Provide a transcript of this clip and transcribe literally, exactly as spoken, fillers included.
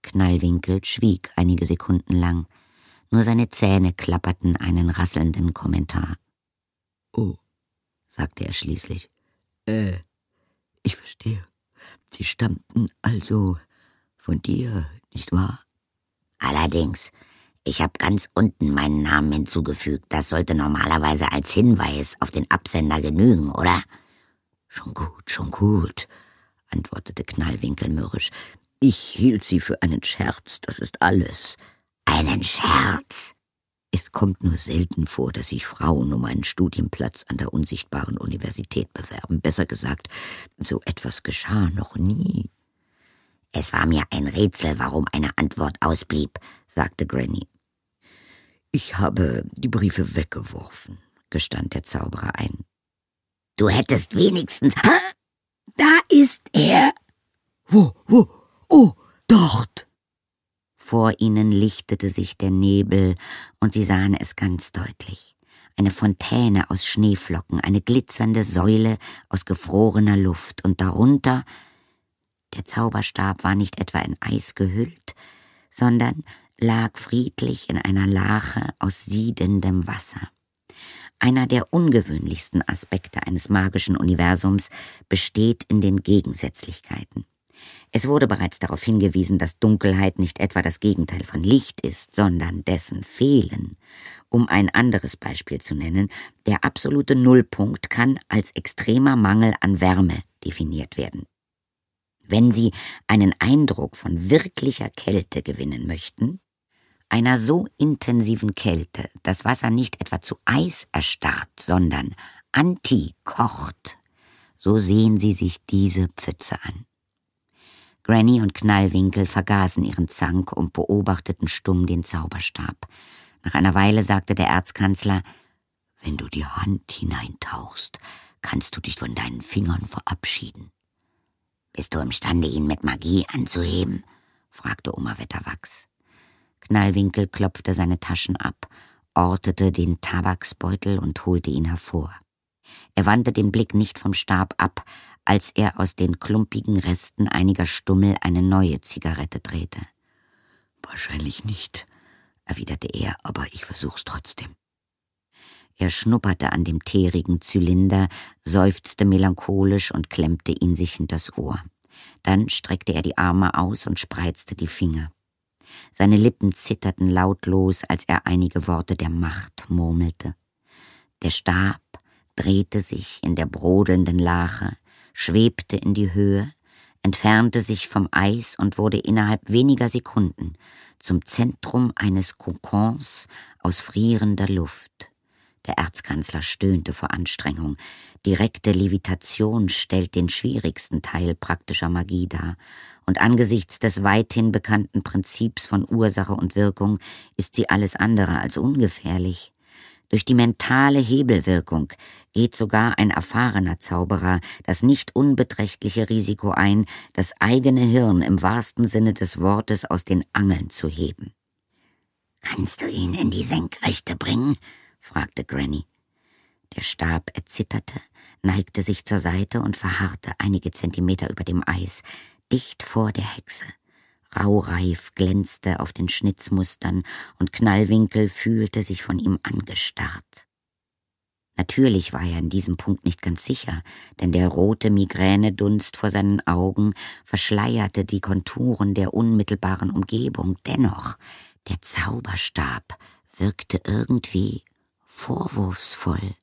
Knallwinkel schwieg einige Sekunden lang. Nur seine Zähne klapperten einen rasselnden Kommentar. »Oh«, sagte er schließlich. »Äh, ich verstehe. Sie stammten also von dir, nicht wahr?« »Allerdings, ich habe ganz unten meinen Namen hinzugefügt. Das sollte normalerweise als Hinweis auf den Absender genügen, oder?« »Schon gut, schon gut«, antwortete Knallwinkel mürrisch. »Ich hielt sie für einen Scherz, das ist alles.« »Einen Scherz?« »Es kommt nur selten vor, dass sich Frauen um einen Studienplatz an der unsichtbaren Universität bewerben. Besser gesagt, so etwas geschah noch nie.« »Es war mir ein Rätsel, warum eine Antwort ausblieb«, sagte Granny. »Ich habe die Briefe weggeworfen«, gestand der Zauberer ein. »Du hättest wenigstens... Ha! Da ist er!« »Wo, wo? Oh, dort!« Vor ihnen lichtete sich der Nebel, und sie sahen es ganz deutlich. Eine Fontäne aus Schneeflocken, eine glitzernde Säule aus gefrorener Luft, und darunter... Der Zauberstab war nicht etwa in Eis gehüllt, sondern lag friedlich in einer Lache aus siedendem Wasser. Einer der ungewöhnlichsten Aspekte eines magischen Universums besteht in den Gegensätzlichkeiten. Es wurde bereits darauf hingewiesen, dass Dunkelheit nicht etwa das Gegenteil von Licht ist, sondern dessen Fehlen. Um ein anderes Beispiel zu nennen, der absolute Nullpunkt kann als extremer Mangel an Wärme definiert werden. Wenn Sie einen Eindruck von wirklicher Kälte gewinnen möchten, einer so intensiven Kälte, dass Wasser nicht etwa zu Eis erstarrt, sondern antikocht, so sehen Sie sich diese Pfütze an. Granny und Knallwinkel vergaßen ihren Zank und beobachteten stumm den Zauberstab. Nach einer Weile sagte der Erzkanzler: »Wenn du die Hand hineintauchst, kannst du dich von deinen Fingern verabschieden.« »Bist du imstande, ihn mit Magie anzuheben?« fragte Oma Wetterwachs. Knallwinkel klopfte seine Taschen ab, ortete den Tabaksbeutel und holte ihn hervor. Er wandte den Blick nicht vom Stab ab, als er aus den klumpigen Resten einiger Stummel eine neue Zigarette drehte. »Wahrscheinlich nicht«, erwiderte er, »aber ich versuch's trotzdem.« Er schnupperte an dem teerigen Zylinder, seufzte melancholisch und klemmte ihn sich hinters Ohr. Dann streckte er die Arme aus und spreizte die Finger. Seine Lippen zitterten lautlos, als er einige Worte der Macht murmelte. Der Stab drehte sich in der brodelnden Lache, schwebte in die Höhe, entfernte sich vom Eis und wurde innerhalb weniger Sekunden zum Zentrum eines Kokons aus frierender Luft. Der Erzkanzler stöhnte vor Anstrengung. Direkte Levitation stellt den schwierigsten Teil praktischer Magie dar, und angesichts des weithin bekannten Prinzips von Ursache und Wirkung ist sie alles andere als ungefährlich. Durch die mentale Hebelwirkung geht sogar ein erfahrener Zauberer das nicht unbeträchtliche Risiko ein, das eigene Hirn im wahrsten Sinne des Wortes aus den Angeln zu heben. »Kannst du ihn in die Senkrechte bringen?« fragte Granny. Der Stab erzitterte, neigte sich zur Seite und verharrte einige Zentimeter über dem Eis, dicht vor der Hexe. Raureif glänzte auf den Schnitzmustern, und Knallwinkel fühlte sich von ihm angestarrt. Natürlich war er in diesem Punkt nicht ganz sicher, denn der rote Migränedunst vor seinen Augen verschleierte die Konturen der unmittelbaren Umgebung. Dennoch, der Zauberstab wirkte irgendwie vorwurfsvoll.